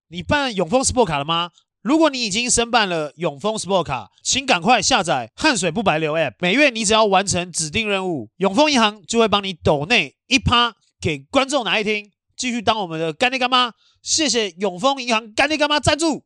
你办永丰 Sport 卡了吗？如果你已经申办了永丰 Sport 卡，请赶快下载汗水不白流 App。每月你只要完成指定任务，永丰银行就会帮你抖内1%给观众拿一听，继续当我们的干爹干妈。谢谢永丰银行干爹干妈赞助。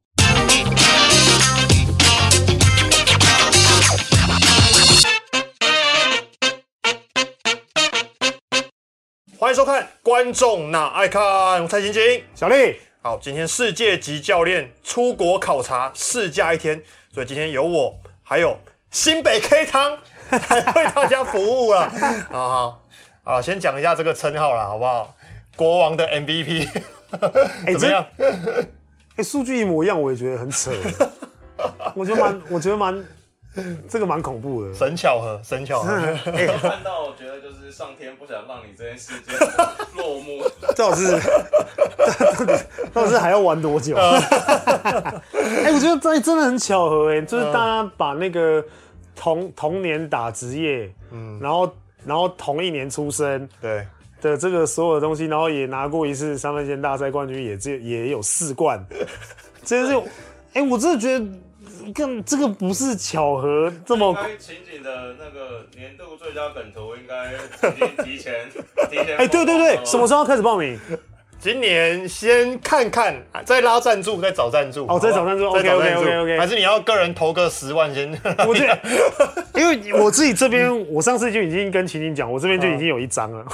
欢迎收看，观众哪爱看？我蔡晶晶， 小丽。 好，今天世界级教练出国考察试驾一天，所以今天有我，还有新北 K 汤来为大家服务了。好，先讲一下这个称号啦，好不好？国王的 MVP， 怎么样？ 数据一模一样，我也觉得很扯。我觉得这个蛮恐怖的。 神巧合。 我看到，我觉得就是上天不想让你这件事件落幕。 到底是还要玩多久？我觉得真的很巧合就是大家把那个同年打职业，然后同一年出生， 对的这个所有的东西，然后也拿过一次三分线大赛冠军，也有4冠，真的是，我真的觉得。这个不是巧合，这么情景的那个年度最佳梗图应该提前。 对，什么时候要开始报名？ 今年先看看，再拉赞助，再找赞助。 再找赞助 ，OK， 还是你要个人投个10万先？ 我觉得，因为我自己这边，我上次就已经跟秦晴讲，我这边就已经有1张了。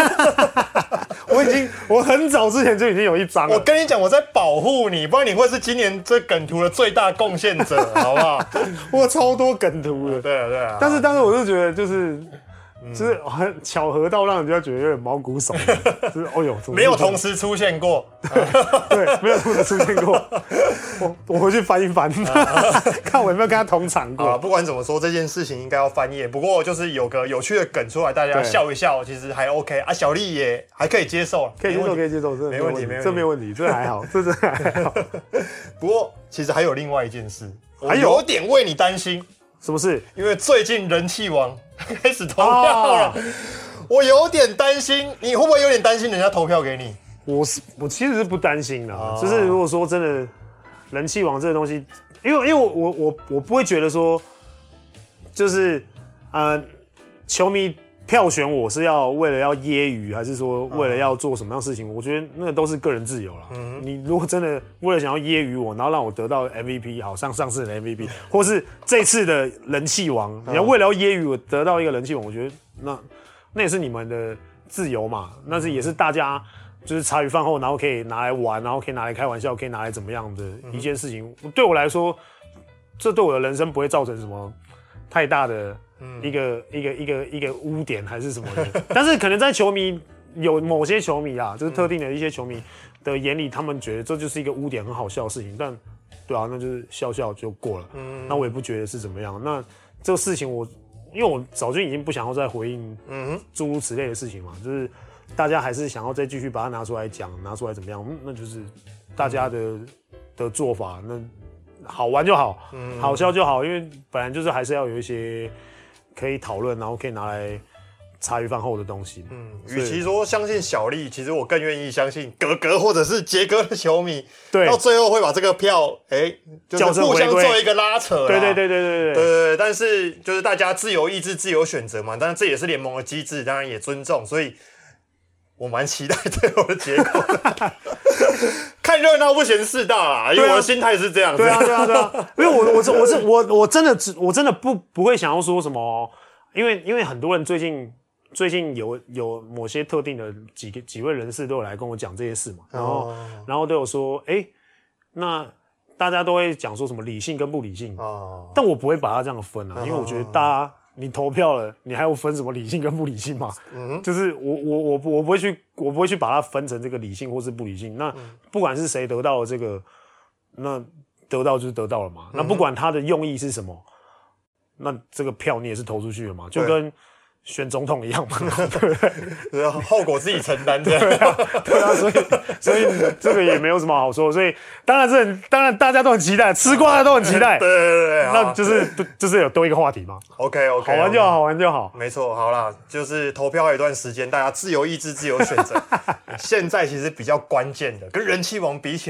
我很早之前就已经有1张了。 我跟你讲，我在保护你，不然你会是今年这梗图的最大贡献者，好不好？ 我超多梗图的。 对啊。 但是当时我就觉得就是很巧合到让人家觉得有点毛骨悚然，就是没有同时出现过， 对，没有同时出现过。我回去翻一翻，看我有没有跟他同场过。 不管怎么说，这件事情应该要翻页。不过就是有个有趣的梗出来，大家笑一笑，其实还 OK 啊。小丽也还可以接受， 可以接受， 没问题， 这没问题，这还好，这真的还好。 不过其实还有另外一件事，我有点为你担心。 什么事？ 因为最近人气王开始投票了，我有点担心，你会不会有点担心人家投票给你？ 我其实是不担心的，就是如果说真的人气王这个东西，因为我不会觉得说，就是球迷票选我是要为了要揶揄，还是说为了要做什么样的事情？我觉得那个都是个人自由啦。你如果真的为了想要揶揄我，然后让我得到 MVP， 好上次的 MVP， 或是这次的人气王，你要为了要揶揄我得到一个人气王，我觉得那也是你们的自由嘛，那也是大家就是茶余饭后，然后可以拿来玩，然后可以拿来开玩笑，可以拿来怎么样的一件事情。对我来说，这对我的人生不会造成什么太大的。一个污点还是什么的，但是可能在球迷有某些球迷啊，就是特定的一些球迷的眼里，他们觉得这就是一个污点，很好笑的事情。但对啊，那就是笑笑就过了。那我也不觉得是怎么样。那这个事情因为我早就已经不想要再回应诸如此类的事情嘛，就是大家还是想要再继续把它拿出来讲，拿出来怎么样？那就是大家的做法，那好玩就好，好笑就好，因为本来就是还是要有一些。可以讨论，然后可以拿来茶余饭后的东西。 与其说相信小丽，其实我更愿意相信格格或者是杰哥的球迷， 对， 到最后会把这个票，就是互相做一个拉扯。对。但是就是大家自由意志、自由选择嘛，当然这也是联盟的机制，当然也尊重，所以我蛮期待最后的结果的。看热闹不嫌事大啦，因为我的心态是这样子。 对啊，因为我真的不会想要说什么，因为很多人最近有某些特定的几位人士都有来跟我讲这些事嘛，然后都有说，那大家都会讲说什么理性跟不理性，但我不会把它这样分啊，因为我觉得大家。你投票了，你还有分什么理性跟不理性吗？就是我不会去把它分成这个理性或是不理性。那不管是谁得到了这个，那得到就是得到了嘛。那不管他的用意是什么，那这个票你也是投出去了嘛，就跟选总统一样嘛，对不对？后果自己承担，对啊，所以这个也没有什么好说，所以当然大家都很期待，吃瓜的都很期待， 对， 那就是有多一个话题嘛 ，OK， 好玩就好， 没错，好啦，就是投票还有一段时间，大家自由意志、自由选择，现在其实比较关键的，跟人气王比起来，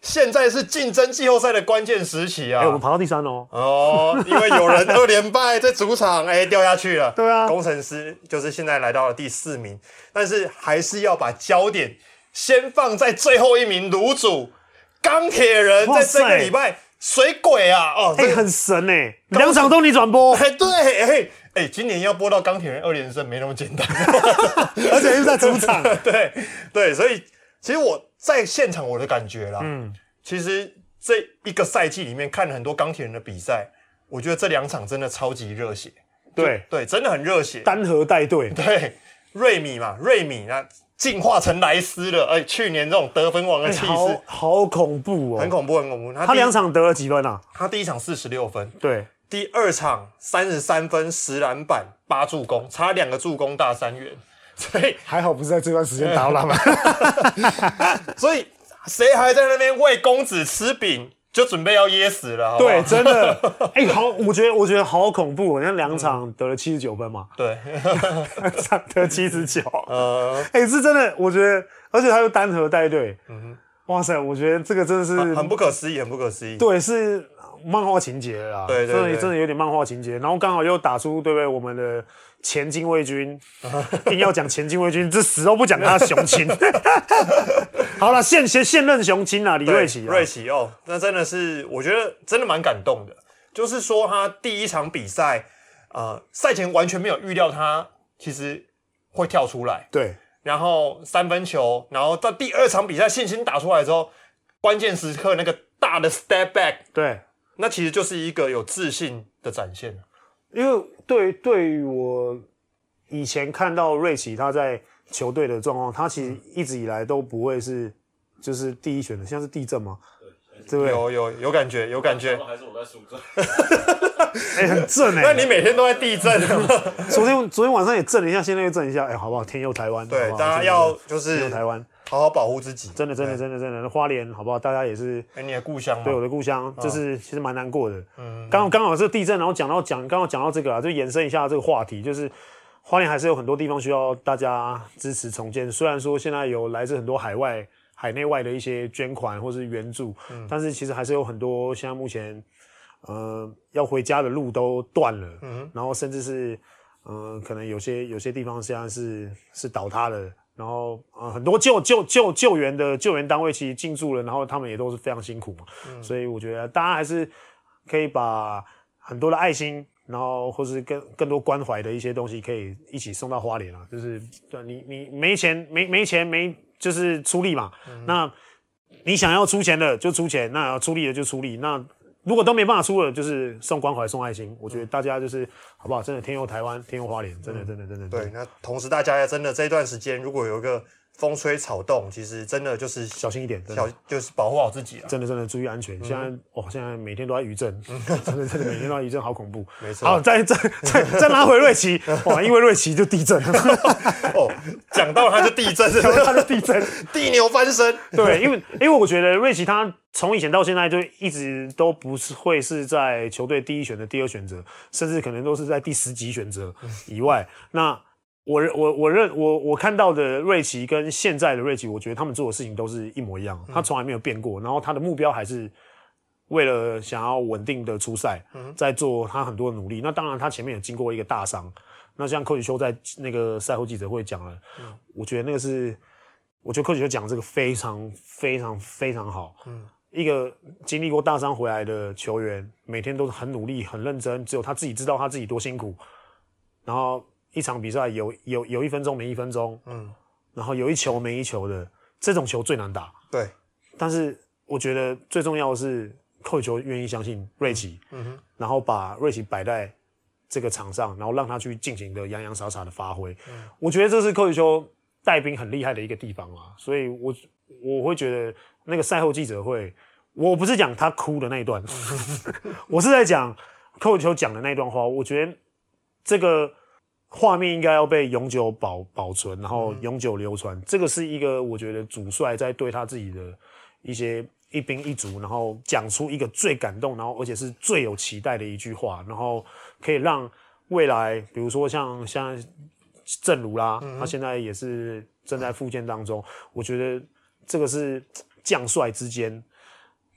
现在是竞争季后赛的关键时期啊！ 我们爬到第3哦。 因为有人2连败，在主场掉下去了。 对啊， 工程师就是现在来到了第4名，但是还是要把焦点先放在最后一名卤煮钢铁人，在这个礼拜水鬼啊！ 很神哎，2场都你转播。 对，今年要播到钢铁人2连胜没那么简单， 而且又在主场。 对，所以其实我在现场我的感觉啦，其实这一个赛季里面看了很多钢铁人的比赛，我觉得这2场真的超级热血。对，真的很热血， 单核带队。 对，瑞米那进化成莱斯了，去年这种得分王的气势， 好恐怖哦， 很恐怖。 他2场得了几分啊？ 他第1场46分， 对， 第2场33分10篮板8助攻，差2个助攻大3元，所以还好不是在这段时间打篮板。 所以谁还在那边喂公子吃饼，就准备要噎死了，好不好？ 对，真的，好，我觉得好恐怖，那2场得了79分嘛， 对 ，2场得79，是真的，我觉得，而且他又单核带队，哇塞，我觉得这个真的是很不可思议，很不可思议， 对，是漫画情节啦， 对， 真的有点漫画情节，然后刚好又打出对不对我们的前禁卫军，硬要讲前禁卫军，这死都不讲他雄亲。好了，现任雄亲啊，李瑞奇。 那真的是我觉得真的蛮感动的。就是说他第1场比赛，赛前完全没有预料他其实会跳出来， 对， 然后3分球，然后到第2场比赛信心打出来之后，关键时刻那个大的 step back， 对， 那其实就是一个有自信的展现。 因为对于我以前看到瑞奇他在球队的状况，他其实一直以来都不会是就是第1选的，像是地震吗？对不对？ 有感觉， 还是我在输震？ 很震那你每天都在地震？ 昨天晚上也震了一下，现在又震一下，好不好？天佑台湾， 对，大家要就是天佑台湾， 好好保护自己。 真的，花莲好不好？大家也是， 你的故乡吗？ 对，我的故乡，就是其实蛮难过的。刚好是地震，然后刚好讲到这个啊，就延伸一下这个话题，就是花莲还是有很多地方需要大家支持重建。虽然说现在有来自很多海内外的一些捐款或是援助，但是其实还是有很多现在目前要回家的路都断了，然后甚至是可能有些地方现在是倒塌了，然后很多救援单位其实进驻了，然后他们也都是非常辛苦嘛，所以我觉得大家还是可以把很多的爱心，然后或是更多关怀的一些东西，可以一起送到花莲啊。就是对你没钱就是出力嘛。那你想要出钱的就出钱，那要出力的就出力。那如果都没办法出了，就是送关怀、送爱心。我觉得大家就是好不好？真的天佑台湾，天佑花莲，真的。 对，那同时大家真的这段时间，如果有一个风吹草动，其实真的就是小心一点， 就是保护好自己啊！ 真的注意安全。现在每天都在余震，真的每天都在余震，好恐怖。 没错。 好，再拉回瑞奇，哇，因为瑞奇就地震。 讲到他就地震，地牛翻身。 对，因为我觉得瑞奇他从以前到现在就一直都不是会是在球队第1选择、第2选择，甚至可能都是在第10几选择以外。那我看到的瑞奇跟现在的瑞奇，我觉得他们做的事情都是一模一样，他从来没有变过，然后他的目标还是为了想要稳定的出赛，在做他很多的努力。那当然他前面也经过一个大伤，那像寇启修在那个赛后记者会讲了，我觉得寇启修讲这个非常好，一个经历过大伤回来的球员，每天都是很努力很认真，只有他自己知道他自己多辛苦，然后一场比赛有1分钟没1分钟，然后有一球没一球的，这种球最难打。 对， 但是我觉得最重要的是寇启修愿意相信瑞奇，然后把瑞奇摆在这个场上，然后让他去尽情的洋洋洒洒的发挥。我觉得这是寇启修带兵很厉害的一个地方啊，所以我会觉得那个赛后记者会，我不是讲他哭的那一段，我是在讲寇启修讲的那段话。我觉得这个画面应该要被永久保存，然后永久流传。这个是一个我觉得主帅在对他自己的一些一兵一卒，然后讲出一个最感动，然后而且是最有期待的一句话，然后可以让未来，比如说像正如啦，他现在也是正在复健当中。我觉得这个是将帅之间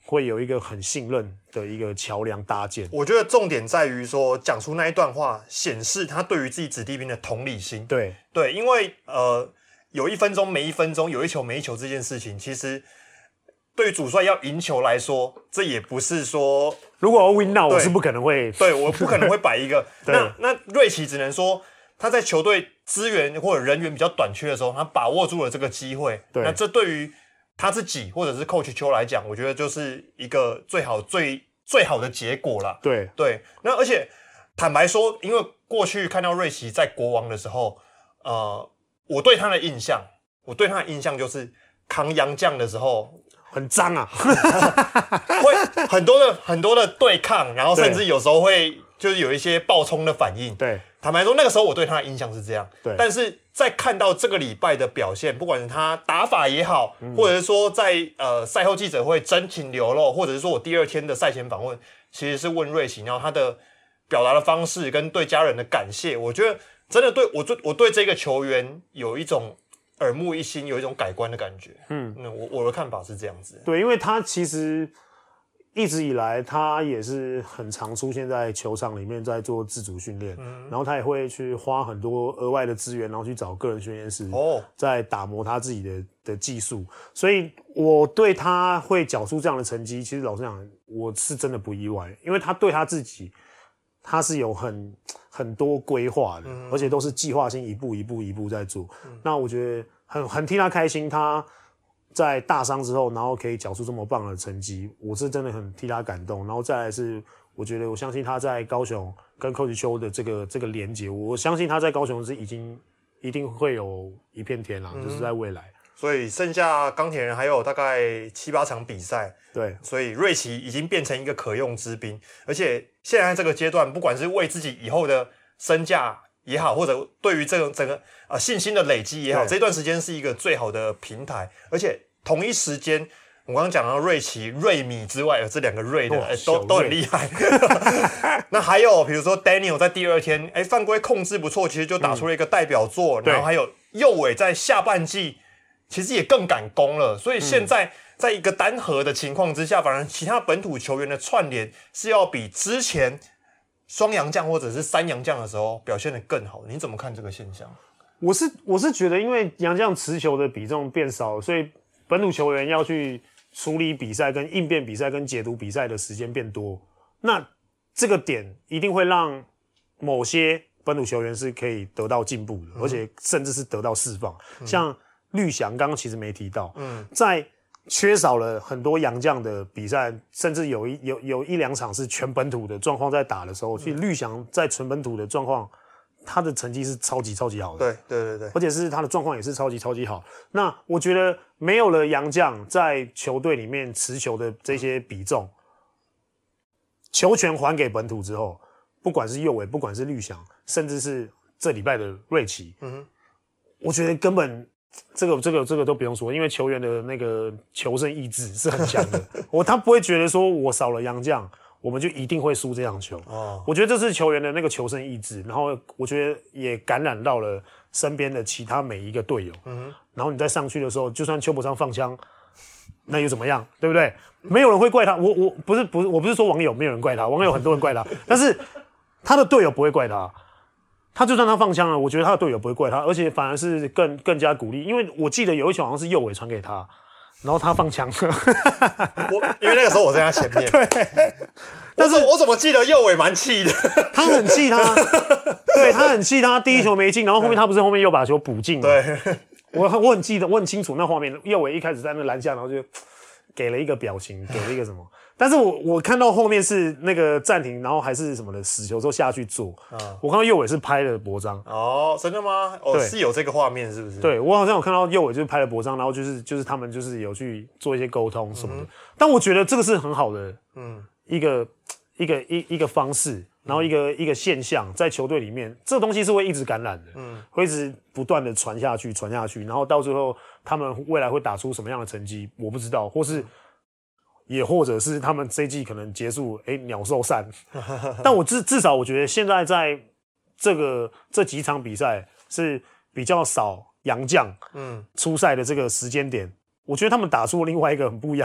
会有一个很信任的一个桥梁搭建。 我觉得重点在于说，讲出那一段话，显示他对于自己子弟兵的同理心。 对， 因为有1分钟没1分钟，有一球没一球这件事情，其实对于主帅要赢球来说，这也不是说， 如果要 win now， 我是不可能会， 对，我不可能会摆一个。那瑞奇只能说他在球队资源或者人员比较短缺的时候，他把握住了这个机会。那这对于他自己或者是 Coach 邱来讲，我觉得就是一个最好的结果啦。 对， 那而且坦白说，因为过去看到瑞奇在国王的时候，我对他的印象就是扛洋将的时候很脏啊， 会很多的对抗，然后甚至有时候会就是有一些爆冲的反应。 对， 坦白说，那个时候我对他的印象是这样。 对， 但是在看到这个礼拜的表现，不管是他打法也好，或者是说在赛后记者会真情流露，或者是说我第2天的赛前访问，其实是问瑞奇，然后他的表达的方式跟对家人的感谢，我觉得真的我对这个球员有一种耳目一新，有一种改观的感觉。我的看法是这样子。 对，因为他其实一直以来他也是很常出现在球场里面在做自主训练，然后他也会去花很多额外的资源，然后去找个人训练师，在打磨他自己的技术。所以我对他会缴出这样的成绩，其实老实讲，我是真的不意外，因为他对他自己，他是有很多规划的，而且都是计划性一步在做。那我觉得很替他开心，他在大伤之后，然后可以缴出这么棒的成绩，我是真的很替他感动。然后再来是，我相信他在高雄跟 Coach 邱的这个连结，我相信他在高雄是一定会有一片天啦，就是在未来。 所以剩下钢铁人还有大概7、8场比赛， 对， 所以瑞奇已经变成一个可用之兵，而且现在这个阶段，不管是为自己以后的身价也好，或者对于这个整个信心的累积也好，这段时间是一个最好的平台，而且同一时间，我刚刚讲到瑞奇、瑞米之外，有这2个瑞的，都很厉害。那还有比如说 Daniel 在第2天，犯规控制不错，其实就打出了一个代表作。然后还有右尾在下半季其实也更敢攻了，所以现在在一个单核的情况之下，反而其他本土球员的串联是要比之前双洋将或者是3洋将的时候表现得更好。你怎么看这个现象？ 我是觉得，因为洋将持球的比重变少，所以本土球员要去处理比赛、跟应变比赛、跟解读比赛的时间变多。那这个点一定会让某些本土球员是可以得到进步的，而且甚至是得到释放。像绿翔刚刚其实没提到，在缺少了很多洋将的比赛，甚至有一2场是全本土的状况在打的时候，其实绿翔在纯本土的状况，他的成绩是超级好的。 对， 而且是他的状况也是超级好。那我觉得没有了洋将在球队里面持球的这些比重，球权还给本土之后，不管是右尾，不管是绿翔，甚至是这礼拜的瑞奇，我觉得根本这个都不用说，因为球员的那个求胜意志是很强的。他不会觉得说我少了洋将，我们就一定会输这场球。我觉得这是球员的那个求胜意志，然后我觉得也感染到了身边的其他每一个队友。然后你再上去的时候，就算邱伯昌放枪，那又怎么样？对不对？没有人会怪他。我不是说网友没有人怪他，网友很多人怪他，但是他的队友不会怪他。他就算他放枪了，我觉得他的队友不会怪他，而且反而是更加鼓励。因为我记得有一球好像是右尾传给他，然后他放枪。 因为那个时候我在他前面。 对， 但是我怎么记得右尾蛮气的？ 他很气他，对他很气他，第一球没进，然后后面他不是后面又把球补进吗？ 对， 我很记得，我很清楚那画面，右尾一开始在那篮下，然后就给了一个表情，给了一个什么。但是我看到后面是那个暂停，然后还是什么的死球之后下去做，我看到右尾是拍了脖章。 真的吗？是有这个画面是不是？ 对，我好像有看到右尾就是拍了脖章，然后就是他们就是有去做一些沟通什么的。但我觉得这个是很好的，一个方式，然后一个现象，在球队里面，这个东西是会一直感染的，会一直不断的传下去，然后到最后他们未来会打出什么样的成绩，我不知道，也或者是他们这一季可能结束，鸟兽散。但我至少我觉得现在在这几场比赛是比较少洋将出赛的这个时间点，我觉得他们打出另外一个很不一样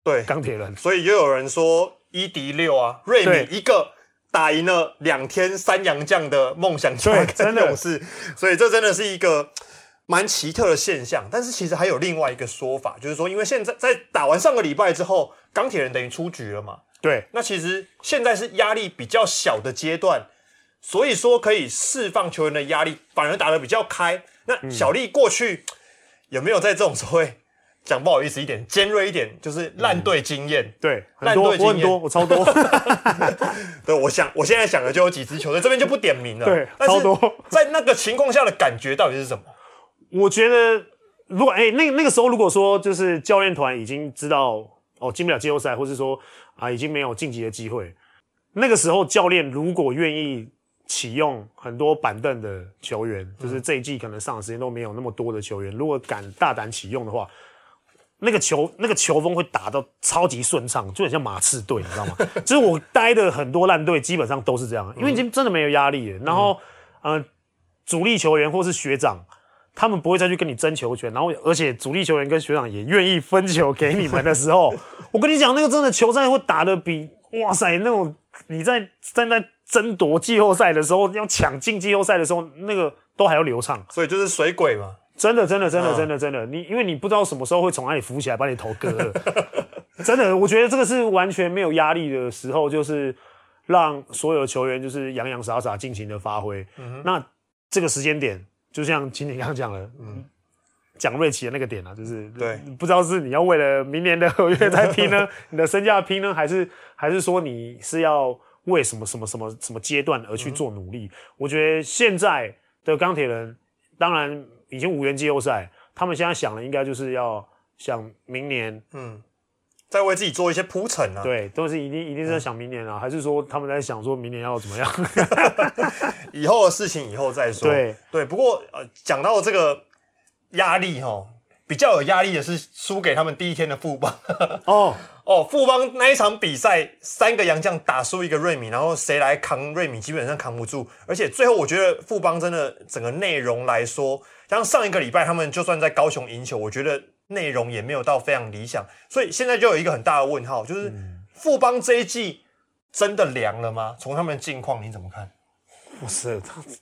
对钢铁人， 所以又有人说1敌6啊，瑞米一个打赢了2天3洋将的梦想家跟勇士，所以这真的是一个蛮奇特的现象。但是其实还有另外一个说法，就是说因为现在在打完上个礼拜之后，钢铁人等于出局了嘛， 对， 那其实现在是压力比较小的阶段，所以说可以释放球员的压力，反而打得比较开。那小丽过去有没有在这种所谓讲不好意思一点，尖锐一点，就是烂队经验？ 对，很多，我很多，我超多。 对，我现在想的就有几支球队，这边就不点名了。 对，超多。 在那个情况下的感觉到底是什么？ 我觉得，如果那个时候如果说就是教练团已经知道进不了季后赛，或是说已经没有晋级的机会，那个时候教练如果愿意启用很多板凳的球员，就是这一季可能上的时间都没有那么多的球员，如果敢大胆启用的话。那个球风会打到超级顺畅，就很像马刺队，你知道吗？就是我待的很多烂队基本上都是这样，因为已经真的没有压力了。然后，主力球员或是学长，他们不会再去跟你争球权，然后而且主力球员跟学长也愿意分球给你们的时候，我跟你讲，那个真的球赛会打得比哇塞那种你在争夺季后赛的时候，要抢进季后赛的时候，那个都还要流畅。 所以就是水鬼嘛。 真的，因为你不知道什么时候会从哪里浮起来把你头割了。真的，我觉得这个是完全没有压力的时候，就是让所有的球员就是洋洋洒洒尽情的发挥。那这个时间点，就像今天刚刚讲了，讲瑞奇的那个点啊，就是对， 不知道是你要为了明年的合约在拼呢，你的身价拼呢，还是说你是要为什么阶段而去做努力？我觉得现在的钢铁人，当然。已经无缘季后赛，他们现在想的应该就是要想明年， 再为自己做一些铺陈啊。 对，都是一定是在想明年啊，还是说他们在想说明年要怎么样？ 以后的事情以后再说。对，不过讲到这个压力比较有压力的是输给他们第一天的富邦。富邦那一场比赛3个洋将打输1个瑞米，然后谁来扛瑞米基本上扛不住，而且最后我觉得富邦真的整个内容来说，像上一个礼拜他们就算在高雄赢球，我觉得内容也没有到非常理想，所以现在就有一个很大的问号，就是富邦这一季真的凉了吗？从他们的近况你怎么看？ 不是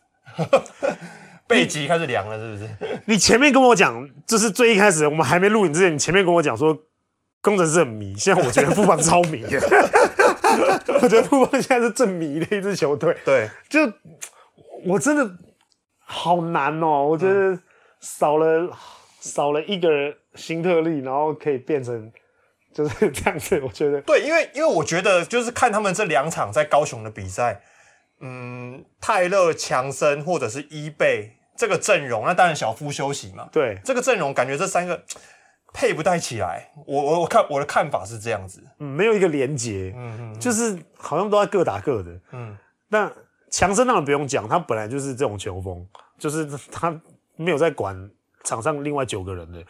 背脊开始凉了是不是？ 你前面跟我讲，就是最一开始我们还没录影之前，你前面跟我讲说工程师很迷，现在我觉得富邦超迷的。我觉得富邦现在是正迷的一支球队。 对， 就我真的好难哦，我觉得少了一个辛特利，然后可以变成就是这样子。我觉得对，因为我觉得就是看他们这2场在高雄的比赛，泰勒、强森或者是伊贝这个阵容，那当然小夫休息嘛。 对， 这个阵容感觉这3个配不太起来。我的看法是这样子， 没有一个连结，就是好像都在各打各的。那强森当然不用讲，他本来就是这种球风，就是他没有在管场上另外9个人的，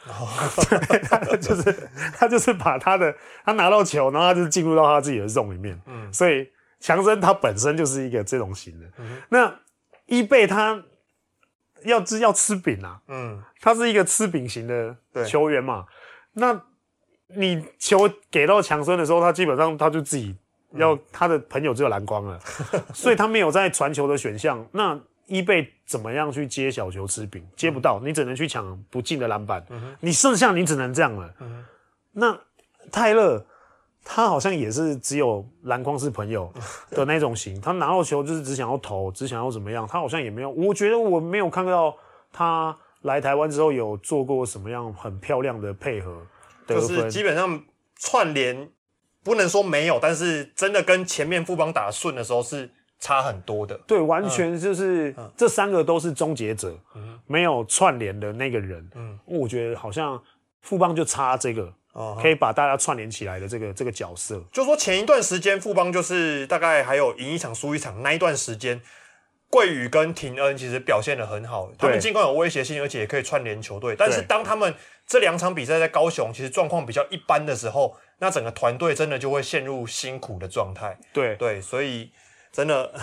他就是把他拿到球，然后他就进入到他自己的 zone 里面。所以强森他本身就是一个这种型的。那伊贝他要吃饼啊，他是一个吃饼型的球员嘛。那你球给到强森的时候，他基本上他就自己他的朋友只有篮筐了，所以他没有在传球的选项。那伊贝怎么样去接小球吃饼？接不到，你只能去抢不进的篮板。你剩下你只能这样了。那泰勒他好像也是只有篮筐是朋友的那种型，他拿到球就是只想要投，只想要怎么样，他好像也没有。我觉得我没有看到他来台湾之后有做过什么样很漂亮的配合得分， 就是基本上串联不能说没有，但是真的跟前面富邦打顺的时候是差很多的。 对，完全就是这3个都是终结者，没有串联的那个人。我觉得好像富邦就差这个。可以把大家串联起来的这个角色， 就说前一段时间富邦就是大概还有赢1场输1场那一段时间，桂宇跟廷恩其实表现得很好，他们尽管有威胁性，而且也可以串联球队。但是当他们这2场比赛在高雄其实状况比较一般的时候，那整个团队真的就会陷入辛苦的状态。对，所以真的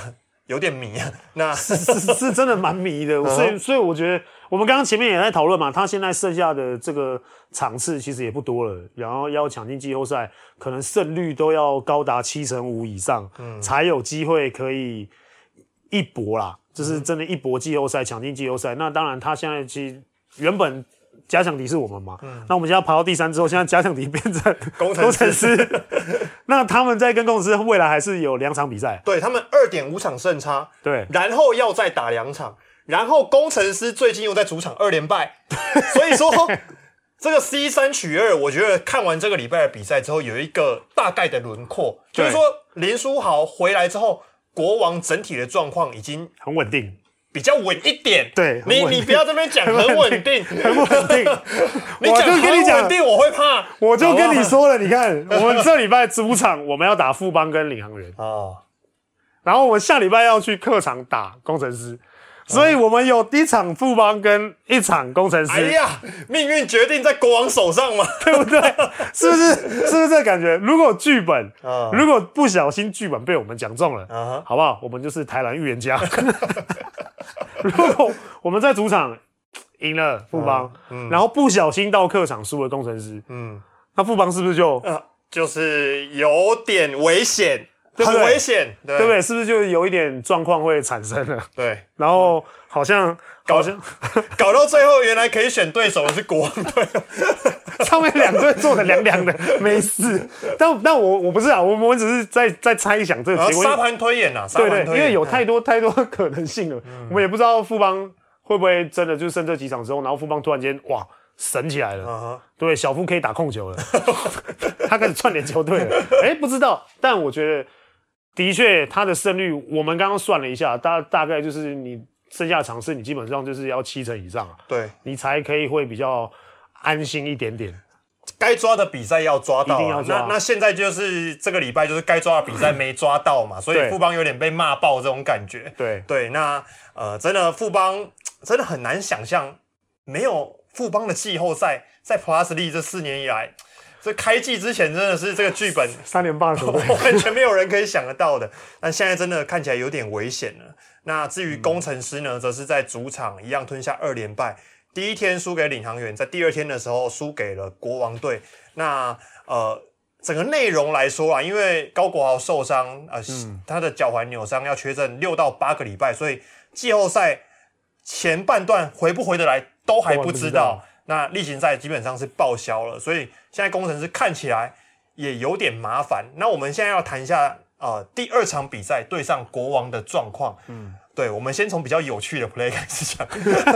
有点迷啊。那是真的蛮迷的，所以我觉得我们刚刚前面也在讨论嘛，他现在剩下的这个场次其实也不多了，然后要抢进季后赛，可能胜率都要高达75%以上，才有机会可以一搏啦，就是真的一搏季后赛，抢进季后赛。那当然，他现在其实原本假想敌是我们嘛，那我们现在爬到第3之后，现在假想敌变成工程师，那他们在跟工程师未来还是有2场比赛， 对他们2.5场胜差， 对， 然后要再打2场，然后工程师最近又在主场2连败，所以说这个 C3取2，我觉得看完这个礼拜的比赛之后，有一个大概的轮廓，就是说林书豪回来之后，国王整体的状况已经很稳定。 比较稳一点， 对你不要这边讲很稳定， 很稳定。 你讲很稳定，我会怕。 我就跟你说了，你看，我们这礼拜主场我们要打富邦跟领航员然后我们下礼拜要去客场打工程师，所以我们有1场富邦跟1场工程师。 哎呀，命运决定在国王手上嘛， 对不对？是不是这感觉？如果剧本，如果不小心剧本被我们讲中了，好不好？我们就是台南预言家。如果我们在主场赢了富邦，然后不小心到客场输了工程师，那富邦是不是就是有点危险，很危险，对不对？是不是就有一点状况会产生了？ 对， 然后好像搞到最后，原来可以选对手的是国王队， 上面2队做的凉凉的，没事。但我不是啊，我们只是在猜想这个结果。 沙盘推演啊， 对，因为有太多可能性了，我们也不知道富邦会不会真的就剩这几场之后，然后富邦突然间哇神起来了，对，小夫可以打控球了，他开始串联球队了，不知道，但我觉得的确他的胜率，我们刚刚算了一下，大概就是你剩下的场次，你基本上就是要70%以上， 对， 你才可以会比较安心一点点。 该抓的比赛要抓到， 一定要抓。 那现在就是这个礼拜就是该抓的比赛没抓到嘛，所以富邦有点被骂爆这种感觉。对，那真的富邦真的很难想象，没有富邦的季后赛，在 Plus League 这4年以来，这开季之前真的是这个剧本 3连霸， 完全没有人可以想得到的。但现在真的看起来有点危险了。那至于工程师呢，则是在主场一样吞下2连败。第一天输给领航员，在第2天的时候输给了国王队。那整个内容来说啊，因为高国豪受伤，他的脚踝扭伤要缺阵6到8个礼拜，所以季后赛前半段回不回得来都还不知道。那例行赛基本上是报销了，所以现在工程师看起来也有点麻烦。那我们现在要谈一下第2场比赛对上国王的状况。对，我们先从比较有趣的 play 开始讲，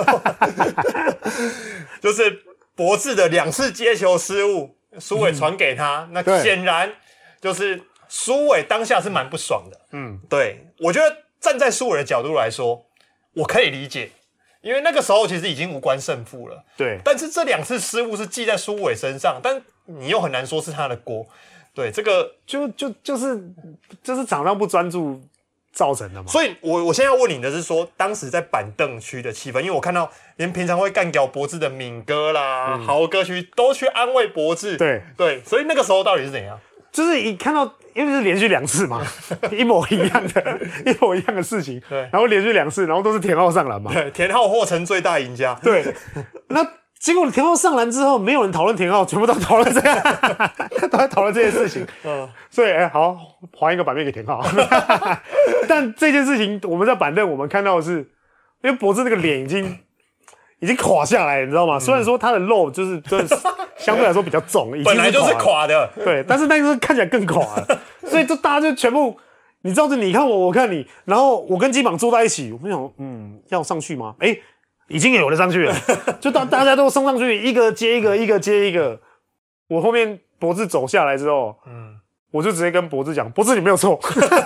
就是博智的2次接球失误，苏伟传给他，那显然就是苏伟当下是蛮不爽的。对，我觉得站在苏伟的角度来说，我可以理解，因为那个时候其实已经无关胜负了。 对， 但是这2次失误是记在苏伟身上，但你又很难说是他的锅。对，这个就是场上不专注造成的嘛。 所以我现在要问你的是说，当时在板凳区的气氛，因为我看到连平常会干掉博智的敏哥啦、豪哥区都去安慰博智。对，所以那个时候到底是怎样？ 就是一看到，因为是连续2次嘛，一模一样的事情。对，然后连续2次，然后都是田浩上篮嘛。 对，田浩或成最大赢家。 对，那结果田浩上篮之后，没有人讨论田浩，全部都讨论这样，都在讨论这件事情。所以好，还一个版面给田浩。但这件事情，我们在板凳我们看到的是，因为博智那个脸已经垮下来了，你知道吗？虽然说他的肉就是相对来说比较重， 本来就是垮的， 对，但是那个看起来更垮了，所以就大家就全部，你知道，就你看我，我看你，然后我跟基榜坐在一起，我们想，要上去吗？已经有人上去了，就大家都升上去，一个接一个，一个接一个。我后面博智走下来之后，我就直接跟博智讲，博智你没有错，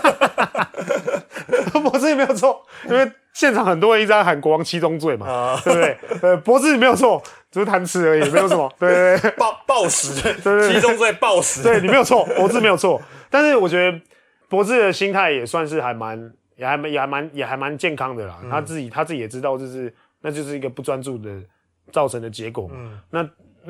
博智你没有错，因为现场很多人一直在喊国王7宗罪嘛，对不对？博智你没有错，只是贪吃而已，没有什么，对， 暴食，7宗罪暴食， 对你没有错，博智没有错。但是我觉得博智的心态也算是还蛮健康的啦，他自己也知道，那就是一个不专注的造成的结果。那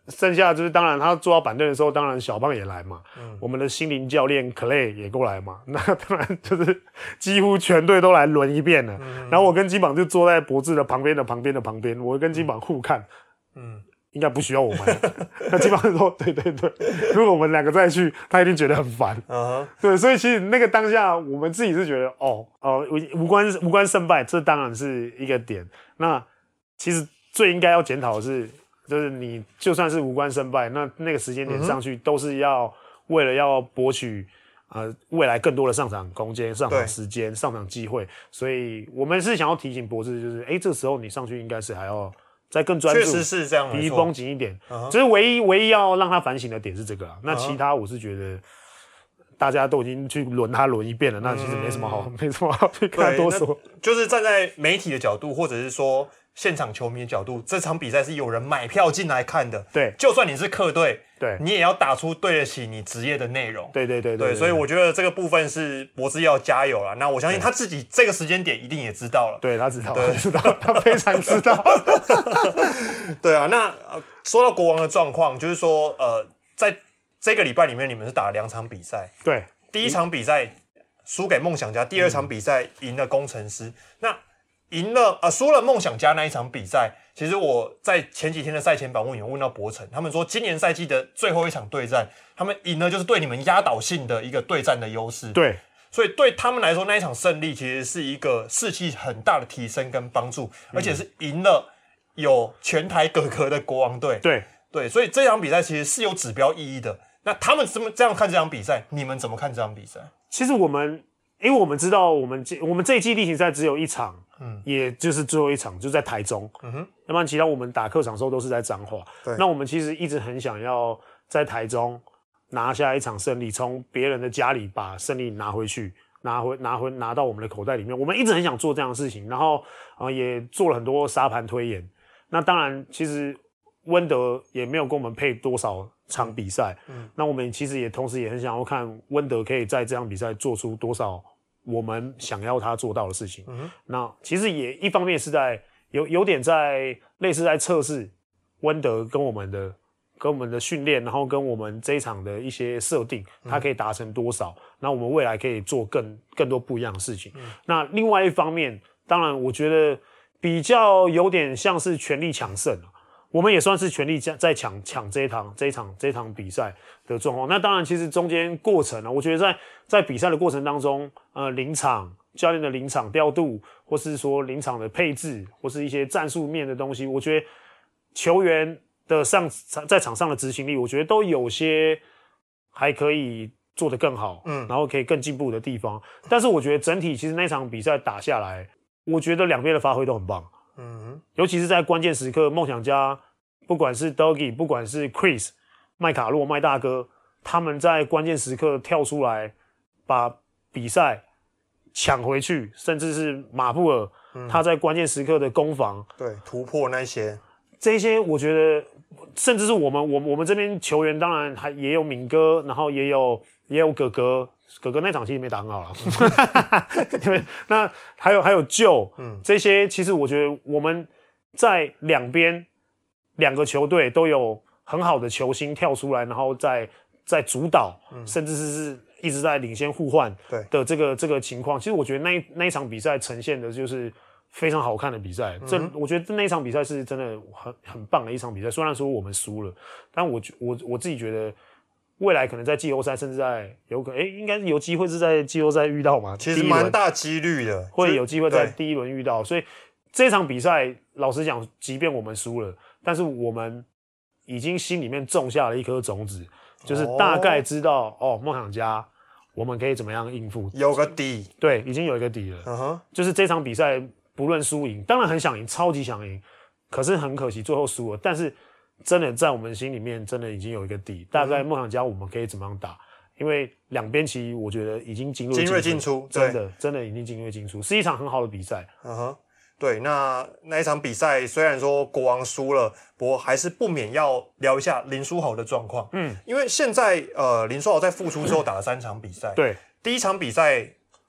剩下就是当然他坐到板凳的时候，当然小胖也来嘛，我们的心灵教练 Clay 也过来嘛，那当然就是几乎全队都来轮一遍了。然后我跟金榜就坐在博智的旁边，我跟金榜互看，应该不需要我们。那金榜说对，如果我们2个再去，他一定觉得很烦。对，所以其实那个当下我们自己是觉得无关胜败，这当然是一个点。那其实最应该要检讨的是。就是你就算是无关胜败，那个时间点上去都是为了要博取未来更多的上场空间、上场时间、上场机会，所以我们是想要提醒博智，就是这时候你上去应该是还要再更专注， 确实是这样， 皮绷紧一点。就是唯一要让他反省的点是这个啦。那其他我是觉得大家都已经去轮一遍了，那其实没什么好去跟他多说。 就是站在媒体的角度，或者是说。现场球迷的角度，这场比赛是有人买票进来看的。 对， 就算你是客队， 对， 你也要打出对得起你职业的内容。 对， 所以我觉得这个部分是博智要加油啦。那我相信他自己这个时间点一定也知道了。 对，他知道，他非常知道。 对啊，那说到国王的状况，就是说在这个礼拜里面，你们是打了2场比赛。 对， 第一场比赛输给梦想家，第2场比赛赢了工程师。那输了梦想家那一场比赛，其实我在前几天的赛前访问有问到博成，他们说今年赛季的最后一场对战，他们赢了就是对你们压倒性的一个对战的优势。 对， 所以对他们来说，那一场胜利其实是一个士气很大的提升跟帮助，而且是赢了有全台哥哥的国王队。对，所以这场比赛其实是有指标意义的。那他们怎么这样看这场比赛？你们怎么看这场比赛？ 其实因为我们知道我们这一季例行赛只有1场，也就是最后1场就在台中，要不然其他我们打客场的时候都是在彰化。那我们其实一直很想要在台中拿下一场胜利，从别人的家里把胜利拿回去，拿到我们的口袋里面。我们一直很想做这样的事情，然后也做了很多沙盘推演。那当然，其实温德也没有跟我们配多少场比赛，那我们其实也同时也很想要看温德可以在这场比赛做出多少我们想要他做到的事情。那其实也一方面是在有点在类似在测试温德跟我们的训练，然后跟我们这一场的一些设定，他可以达成多少，那我们未来可以做更多不一样的事情。那另外一方面，当然我觉得比较有点像是全力抢胜，我们也算是全力在抢这一场比赛的状况。那当然，其实中间过程我觉得在比赛的过程当中，临场教练的临场调度，或是说临场的配置，或是一些战术面的东西，我觉得球员的在场上的执行力，我觉得都有些还可以做得更好，然后可以更进步的地方。但是我觉得整体其实那场比赛打下来，我觉得两边的发挥都很棒。尤其是在关键时刻，梦想家不管是 Doggy， 不管是 Chris、麦卡洛、麦大哥，他们在关键时刻跳出来，把比赛抢回去，甚至是马布尔，他在关键时刻的攻防， 对突破那些， 这些我觉得，甚至是我们这边球员，当然也有敏哥，然后也有哥哥那场其实没打很好啦，那还有Joe，这些其实我觉得我们在两个球队都有很好的球星跳出来，然后在主导，甚至是一直在领先互换的这个情况，其实我觉得那一场比赛呈现的就是非常好看的比赛。我觉得那一场比赛是真的很棒的一场比赛。虽然说我们输了，但我自己觉得。未来可能在季后赛，甚至在应该有机会是在季后赛遇到嘛？ 其实蛮大几率的， 会有机会在第一轮遇到。所以这场比赛，老实讲，即便我们输了，但是我们已经心里面种下了一颗种子，就是大概知道梦想家我们可以怎么样应付， 有个底， 对，已经有一个底了。就是这场比赛不论输赢，当然很想赢，超级想赢，可是很可惜最后输了，但是。真的在我们心里面，真的已经有一个底，大概梦想家我们可以怎么样打？因为两边其实我觉得已经精锐进出，真的已经精锐进出，是一场很好的比赛。 对，那一场比赛虽然说国王输了，不过还是不免要聊一下林书豪的状况。因为现在林书豪在复出之后打了3场比赛， 对， 第一场比赛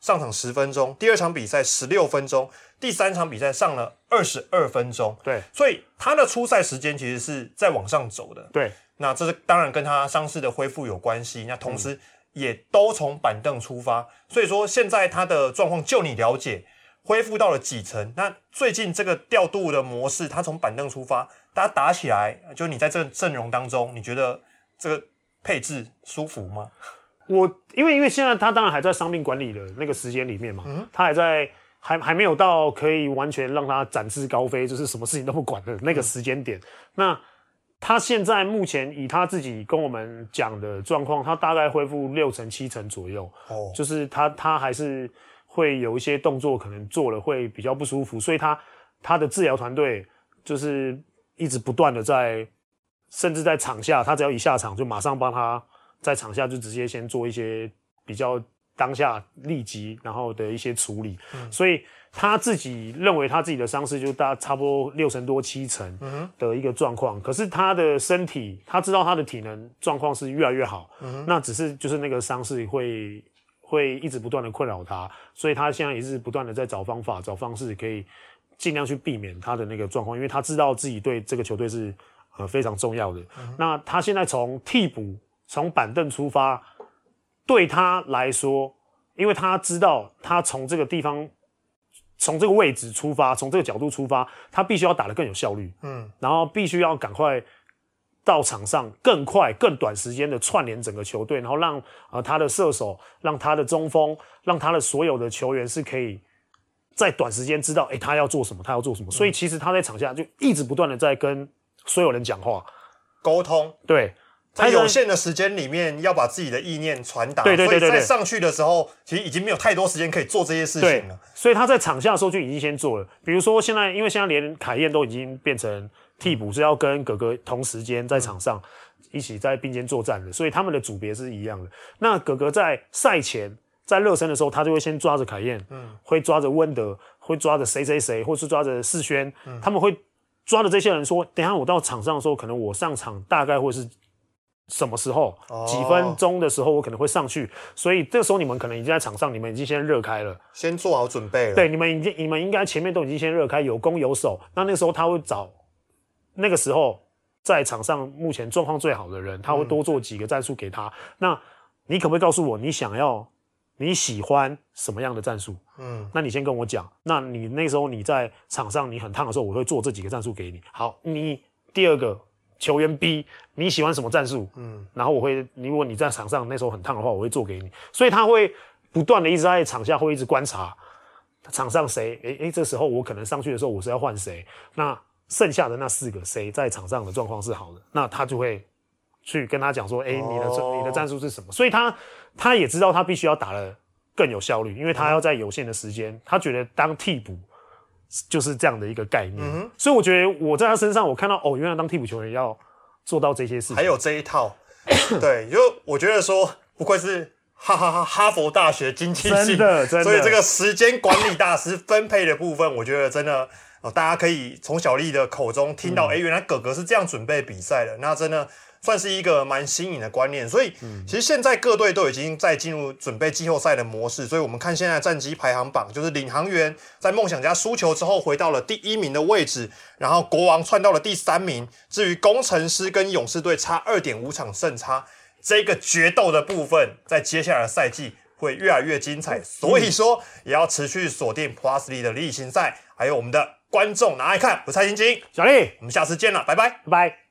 上场10分钟，第2场比赛16分钟，第3场比赛上了22分钟。 对， 所以他的出赛时间其实是在往上走的。 对， 那这是当然跟他伤势的恢复有关系。那同时也都从板凳出发，所以说现在他的状况就你了解，恢复到了几成？那最近这个调度的模式，他从板凳出发，大家打起来，就你在这个阵容当中，你觉得这个配置舒服吗？ 因为现在他当然还在伤病管理的那个时间里面嘛，他还没有到可以完全让他展翅高飞，就是什么事情都不管的那个时间点。那他现在目前以他自己跟我们讲的状况，他大概恢复6成7成左右，就是他还是会有一些动作可能做了会比较不舒服，所以他的治疗团队就是一直不断的甚至在场下，他只要一下场就马上帮他在场下就直接先做一些比较当下立即然后的一些处理，所以他自己认为他自己的伤势就差不多6成多7成的一个状况，可是他的身体他知道他的体能状况是越来越好，那只是就是那个伤势会一直不断的困扰他，所以他现在也是不断的在找方法找方式可以尽量去避免他的那个状况，因为他知道自己对这个球队是非常重要的。那他现在从替补从板凳出发，对他来说，因为他知道他从这个地方从这个位置出发，从这个角度出发，他必须要打得更有效率，然后必须要赶快到场上更快更短时间的串联整个球队，然后让他的射手让他的中锋让他的所有的球员是可以在短时间知道他要做什么他要做什么，所以其实他在场下就一直不断的在跟所有人讲话沟通，对， 在有限的时间里面要把自己的意念传达， 对， 所以在上去的时候其实已经没有太多时间可以做这些事情了， 所以他在场下的时候就已经先做了，比如说现在因为现在连凯燕都已经变成替补，是要跟哥哥同时间在场上一起在并肩作战的，所以他们的组别是一样的。那哥哥在赛前在热身的时候，他就会先抓着凯燕，会抓着温德，会抓着谁谁谁，或是抓着世轩，他们会抓着这些人说，等一下我到场上的时候，可能我上场大概会是什么时候，几分钟的时候我可能会上去，所以这时候你们可能已经在场上，你们已经先热开了， 先做好准备了。 对，你们应该前面都已经先热开，有攻有守。那个时候他会找那个时候在场上目前状况最好的人，他会多做几个战术给他。那你可不可以告诉我，你喜欢什么样的战术？那你先跟我讲。那你那时候你在场上你很烫的时候，我会做这几个战术给你。好，你第二个球员 B 你喜欢什么战术？然后如果你在场上那时候很烫的话，我会做给你。所以他会不断的一直在场下会一直观察场上谁，这时候我可能上去的时候我是要换谁，那剩下的那4个谁在场上的状况是好的，那他就会去跟他讲说，你的战术是什么？所以他也知道他必须要打得更有效率，因为他要在有限的时间，他觉得当替补就是这样的一个概念。所以我觉得我在他身上我看到原来当替补球员要做到这些事情， 还有这一套。对，就我觉得说不愧是哈佛大学经济系，真的，所以这个时间管理大师分配的部分，我觉得真的大家可以从小丽的口中听到，原来哥哥是这样准备比赛的，那真的算是一个蛮新颖的观念。所以其实现在各队都已经在进入准备季后赛的模式，所以我们看现在战绩排行榜，就是领航员在梦想家输球之后回到了第1名的位置，然后国王窜到了第3名，至于工程师跟勇士队差 2.5 场胜差，这个决斗的部分在接下来的赛季会越来越精彩，所以说也要持续锁定 Plus 的例行赛，还有我们的观众拿来看。我是蔡晶晶， 小丽， 我们下次见了，拜拜， 拜拜。